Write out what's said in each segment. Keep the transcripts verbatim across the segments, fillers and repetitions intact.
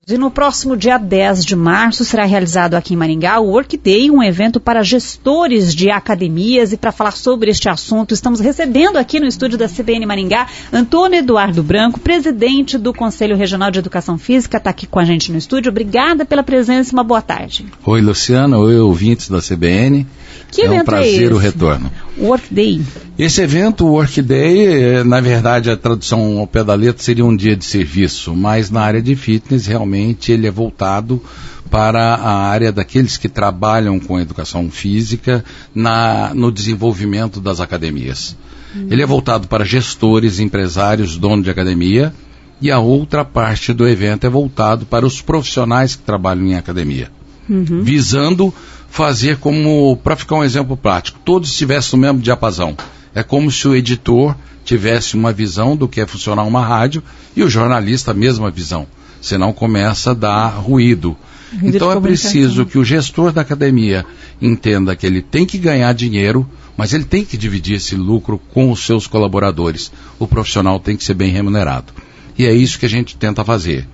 E no próximo dia dez de março será realizado aqui em Maringá o Workday, um evento para gestores de academias. E para falar sobre este assunto, estamos recebendo aqui no estúdio da C B N Maringá Antônio Eduardo Branco, presidente do Conselho Regional de Educação Física, está aqui com a gente no estúdio. Obrigada pela presença e uma boa tarde. Oi, Luciana. Oi, ouvintes da C B N. Que é evento um prazer é esse? O retorno. Workday. Esse evento, o Workday, na verdade a tradução ao pé da letra seria um dia de serviço, mas na área de fitness realmente ele é voltado para a área daqueles que trabalham com educação física na, no desenvolvimento das academias. Hum. Ele é voltado para gestores, empresários, donos de academia, e a outra parte do evento é voltado para os profissionais que trabalham em academia, uhum. visando fazer como, para ficar um exemplo prático, todos estivessem no mesmo diapasão. É como se o editor tivesse uma visão do que é funcionar uma rádio e o jornalista a mesma visão, senão começa a dar ruído. ruído então é preciso que o gestor da academia entenda que ele tem que ganhar dinheiro, mas ele tem que dividir esse lucro com os seus colaboradores. O profissional tem que ser bem remunerado. E é isso que a gente tenta fazer.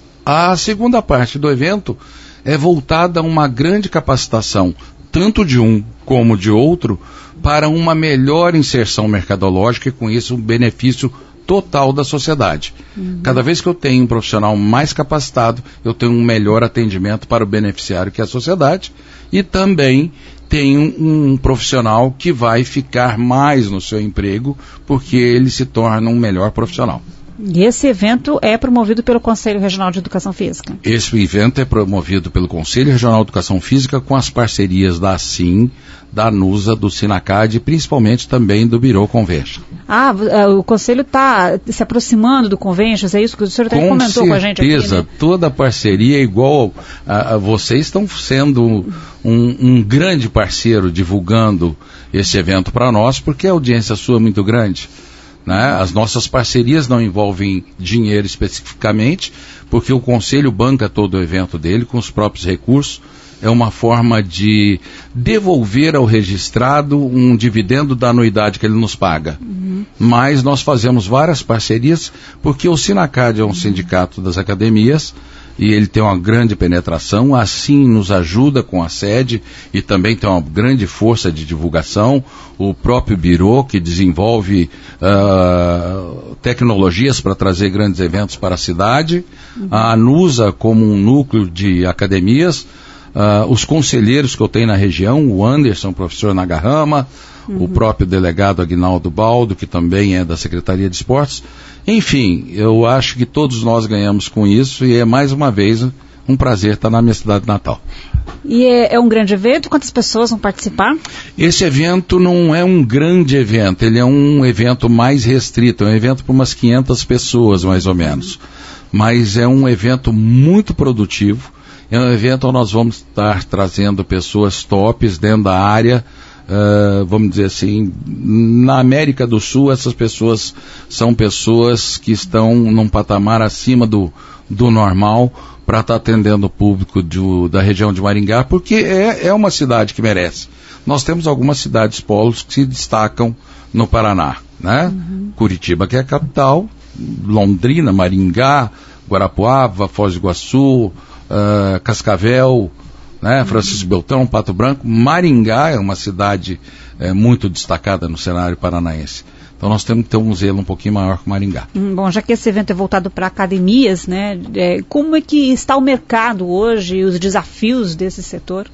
A segunda parte do evento é voltada a uma grande capacitação, tanto de um como de outro, para uma melhor inserção mercadológica e com isso um benefício total da sociedade. Uhum. Cada vez que eu tenho um profissional mais capacitado, eu tenho um melhor atendimento para o beneficiário, que é a sociedade, e também tenho um profissional que vai ficar mais no seu emprego, porque ele se torna um melhor profissional. E esse evento é promovido pelo Conselho Regional de Educação Física? Esse evento é promovido pelo Conselho Regional de Educação Física com as parcerias da ASIM, da ANUSA, do SINACAD e principalmente também do Bureau Convention. Ah, o Conselho está se aproximando do Convention, é isso que o senhor até comentou com a gente aqui? Com certeza, toda a parceria é igual, a, a vocês estão sendo um, um grande parceiro divulgando esse evento para nós, porque a audiência sua é muito grande. Né? As nossas parcerias não envolvem dinheiro especificamente, porque o Conselho banca todo o evento dele com os próprios recursos. É uma forma de devolver ao registrado um dividendo da anuidade que ele nos paga. Uhum. Mas nós fazemos várias parcerias, porque o SINACAD é um uhum. sindicato das academias, e ele tem uma grande penetração, assim nos ajuda com a sede e também tem uma grande força de divulgação. O próprio Bureau, que desenvolve uh, tecnologias para trazer grandes eventos para a cidade, uhum. a ANUSA como um núcleo de academias, uh, os conselheiros que eu tenho na região, o Anderson, professor Nagarrama, uhum. o próprio delegado Aguinaldo Baldo, que também é da Secretaria de Esportes. Enfim, eu acho que todos nós ganhamos com isso e é mais uma vez um prazer estar na minha cidade natal. E é, é um grande evento? Quantas pessoas vão participar? Esse evento não é um grande evento, ele é um evento mais restrito, é um evento para umas quinhentas pessoas mais ou menos. Mas é um evento muito produtivo, é um evento onde nós vamos estar trazendo pessoas tops dentro da área. Uh, vamos dizer assim, na América do Sul essas pessoas são pessoas que estão num patamar acima do, do normal para estar tá atendendo o público do, da região de Maringá, porque é, é uma cidade que merece. Nós temos algumas cidades polos que se destacam no Paraná, né? Uhum. Curitiba, que é a capital, Londrina, Maringá, Guarapuava, Foz do Iguaçu, uh, Cascavel, né, Francisco Beltrão, Pato Branco. Maringá é uma cidade é, muito destacada no cenário paranaense. Então nós temos que ter um zelo um pouquinho maior que Maringá. Hum, bom, já que esse evento é voltado para academias, né, é, como é que está o mercado hoje e os desafios desse setor?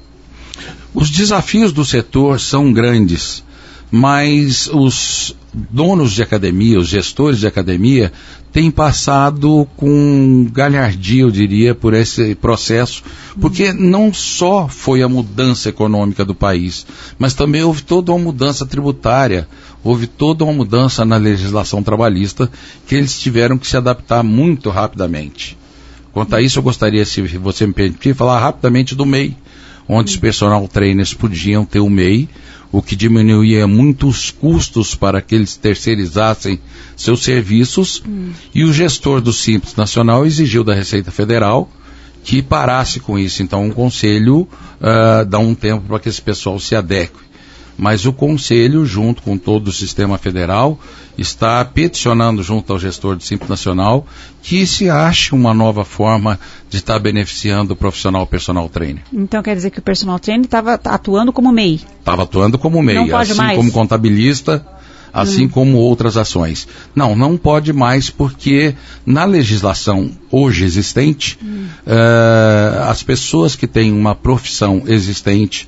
Os desafios do setor são grandes, mas os donos de academia, os gestores de academia, têm passado com galhardia, eu diria, por esse processo, porque não só foi a mudança econômica do país, mas também houve toda uma mudança tributária, houve toda uma mudança na legislação trabalhista, que eles tiveram que se adaptar muito rapidamente. Quanto a isso, eu gostaria, se você me permitir, falar rapidamente do M E I, onde os personal trainers podiam ter o M E I, o que diminuía muito os custos para que eles terceirizassem seus serviços, hum. e o gestor do Simples Nacional exigiu da Receita Federal que parasse com isso. Então o Conselho uh, dá um tempo para que esse pessoal se adeque. Mas o Conselho, junto com todo o sistema federal, está peticionando junto ao gestor do Simples Nacional que se ache uma nova forma de estar beneficiando o profissional personal trainer. Então quer dizer que o personal trainer estava atuando como M E I? Estava atuando como M E I, não pode assim mais. como contabilista, assim hum. como outras ações. Não, não pode mais porque na legislação hoje existente, hum. uh, as pessoas que têm uma profissão existente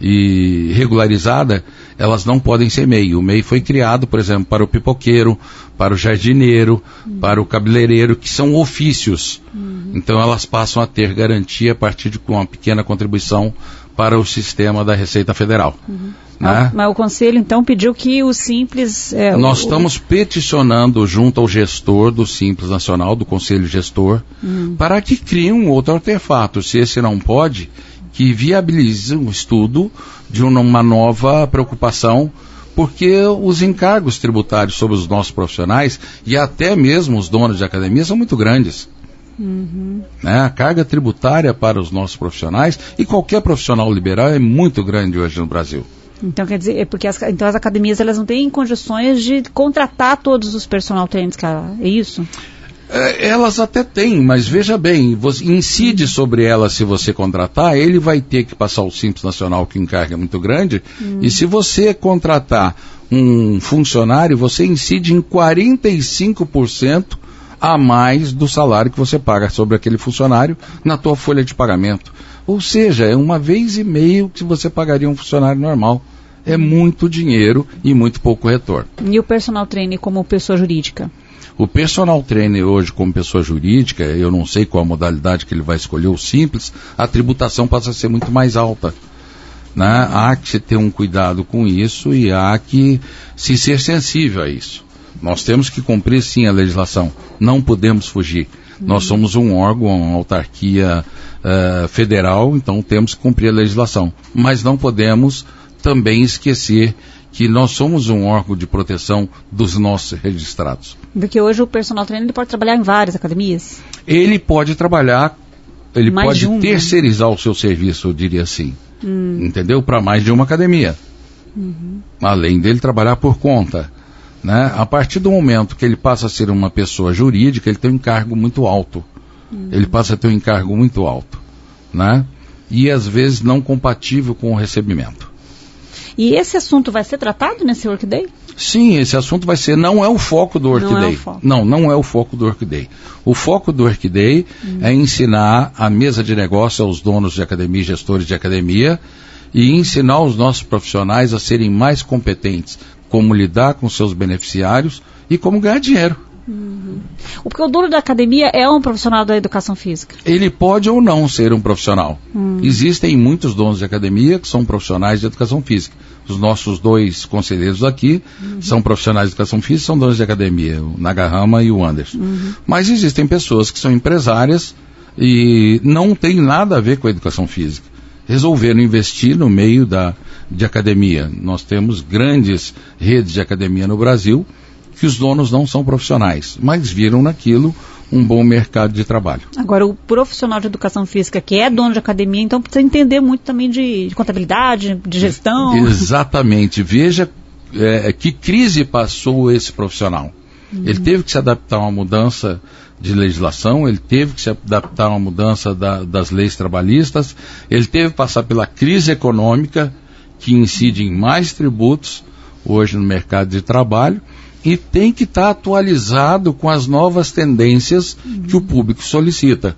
e regularizada, elas não podem ser M E I. O M E I foi criado, por exemplo, para o pipoqueiro, para o jardineiro, uhum. para o cabeleireiro, que são ofícios. Uhum. Então elas passam a ter garantia a partir de uma pequena contribuição para o sistema da Receita Federal. Uhum. Né? Mas o Conselho, então, pediu que o Simples... É, Nós o... estamos peticionando junto ao gestor do Simples Nacional, do Conselho Gestor, uhum. para que crie um outro artefato. Se esse não pode, que viabilize um estudo de uma nova preocupação, porque os encargos tributários sobre os nossos profissionais e até mesmo os donos de academia são muito grandes. Uhum. Né? A carga tributária para os nossos profissionais e qualquer profissional liberal é muito grande hoje no Brasil. Então quer dizer, é porque as, então as academias elas não têm condições de contratar todos os personal trainers, cara, é isso? É, elas até têm, mas veja bem, você incide sobre elas se você contratar, ele vai ter que passar o Simples Nacional, que o encargo é muito grande, hum. e se você contratar um funcionário, você incide em quarenta e cinco por cento a mais do salário que você paga sobre aquele funcionário na tua folha de pagamento. Ou seja, é uma vez e meio que você pagaria um funcionário normal. É muito dinheiro e muito pouco retorno. E o personal trainer como pessoa jurídica? O personal trainer hoje como pessoa jurídica, eu não sei qual a modalidade que ele vai escolher, o simples, a tributação passa a ser muito mais alta. Né? Há que se ter um cuidado com isso e há que se ser sensível a isso. Nós temos que cumprir sim a legislação, não podemos fugir. Uhum. Nós somos um órgão, uma autarquia uh, federal, então temos que cumprir a legislação. Mas não podemos também esquecer que nós somos um órgão de proteção dos nossos registrados. Porque hoje o personal trainer ele pode trabalhar em várias academias? Ele pode trabalhar, ele mais pode um, terceirizar né? o seu serviço, eu diria assim. Hum. Entendeu? Para mais de uma academia. Uhum. Além dele trabalhar por conta. Né? A partir do momento que ele passa a ser uma pessoa jurídica, ele tem um encargo muito alto. Uhum. Ele passa a ter um encargo muito alto. Né? E às vezes não compatível com o recebimento. E esse assunto vai ser tratado nesse Workday? Sim, esse assunto vai ser, não é o foco do Workday. Não, é o foco. não, não é o foco do Workday. O foco do Workday hum. é ensinar a mesa de negócio aos donos de academia e gestores de academia e ensinar os nossos profissionais a serem mais competentes, como lidar com seus beneficiários e como ganhar dinheiro. Uhum. Porque o dono da academia é um profissional da educação física? Ele pode ou não ser um profissional. Hum. Existem muitos donos de academia que são profissionais de educação física. Os nossos dois conselheiros aqui uhum. são profissionais de educação física, são donos de academia, o Nagarrama e o Anderson. Uhum. Mas existem pessoas que são empresárias e não tem nada a ver com a educação física. Resolveram investir no meio da, de academia. Nós temos grandes redes de academia no Brasil que os donos não são profissionais, mas viram naquilo um bom mercado de trabalho. Agora, o profissional de educação física que é dono de academia, então precisa entender muito também de, de contabilidade, de gestão. Exatamente. Veja é, que crise passou esse profissional. Uhum. Ele teve que se adaptar a uma mudança de legislação, ele teve que se adaptar a uma mudança da, das leis trabalhistas, ele teve que passar pela crise econômica, que incide em mais tributos hoje no mercado de trabalho, e tem que estar atualizado com as novas tendências uhum. que o público solicita, uhum.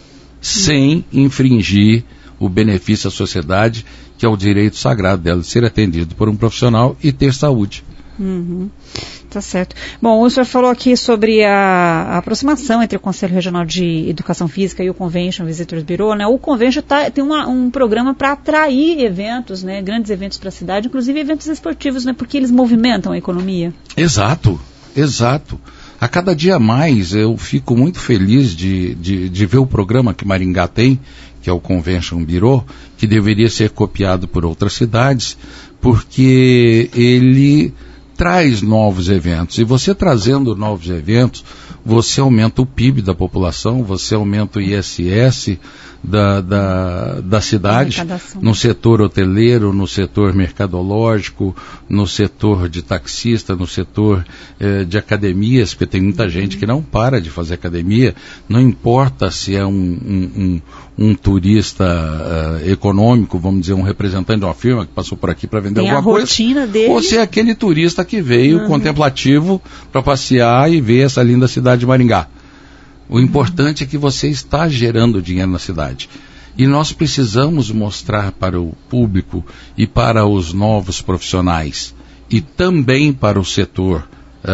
sem infringir o benefício à sociedade, que é o direito sagrado dela de ser atendido por um profissional e ter saúde. Uhum. Tá certo. Bom, o senhor falou aqui sobre a, a aproximação entre o Conselho Regional de Educação Física e o Convention Visitors Bureau, né? O Convention tá, tem uma, um programa para atrair eventos, né? Grandes eventos para a cidade, inclusive eventos esportivos, né? Porque eles movimentam a economia. Exato, exato. A cada dia mais eu fico muito feliz de, de, de ver o programa que Maringá tem, que é o Convention Bureau, que deveria ser copiado por outras cidades, porque ele traz novos eventos, e você trazendo novos eventos, você aumenta o P I B da população, você aumenta o I S S da, da, da cidade, no setor hoteleiro, no setor mercadológico, no setor de taxista, no setor eh, de academias, porque tem muita gente que não para de fazer academia, não importa se é um, um, um, um turista uh, econômico, vamos dizer, um representante de uma firma que passou por aqui para vender tem alguma coisa, rotina dele. Ou se é aquele turista que veio uhum. contemplativo para passear e ver essa linda cidade de Maringá. O importante é que você está gerando dinheiro na cidade. E nós precisamos mostrar para o público e para os novos profissionais e também para o setor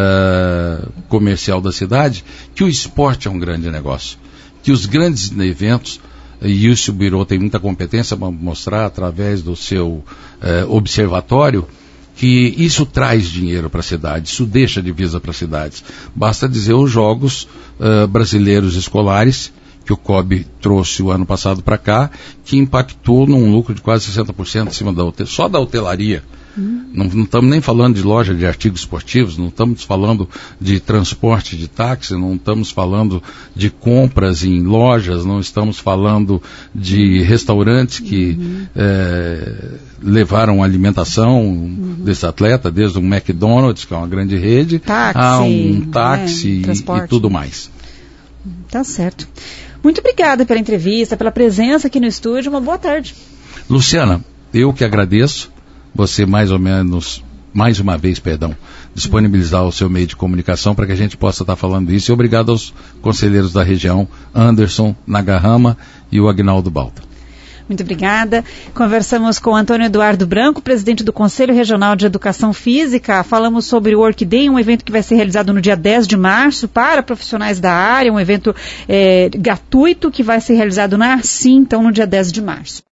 uh, comercial da cidade que o esporte é um grande negócio. Que os grandes eventos, e isso o Birô tem muita competência para mostrar através do seu uh, observatório, que isso traz dinheiro para a cidade, isso deixa divisa para as cidades. Basta dizer os Jogos uh, Brasileiros Escolares, que o C O B trouxe o ano passado para cá, que impactou num lucro de quase sessenta por cento em cima da hotel, só da hotelaria. Hum. Não estamos nem falando de loja de artigos esportivos, não estamos falando de transporte de táxi, não estamos falando de compras em lojas, não estamos falando de restaurantes que uhum. é, levaram alimentação uhum. desse atleta, desde um McDonald's, que é uma grande rede, táxi, a um táxi é, e, e tudo mais. Tá certo. Muito obrigada pela entrevista, pela presença aqui no estúdio. Uma boa tarde. Luciana, eu que agradeço. Você mais ou menos, mais uma vez, perdão, disponibilizar o seu meio de comunicação para que a gente possa estar falando isso. E obrigado aos conselheiros da região, Anderson Nagarrama e o Agnaldo Balta. Muito obrigada. Conversamos com Antônio Eduardo Branco, presidente do Conselho Regional de Educação Física. Falamos sobre o Workday, um evento que vai ser realizado no dia dez de março para profissionais da área, um evento é, gratuito que vai ser realizado na Assim, então, no dia dez de março.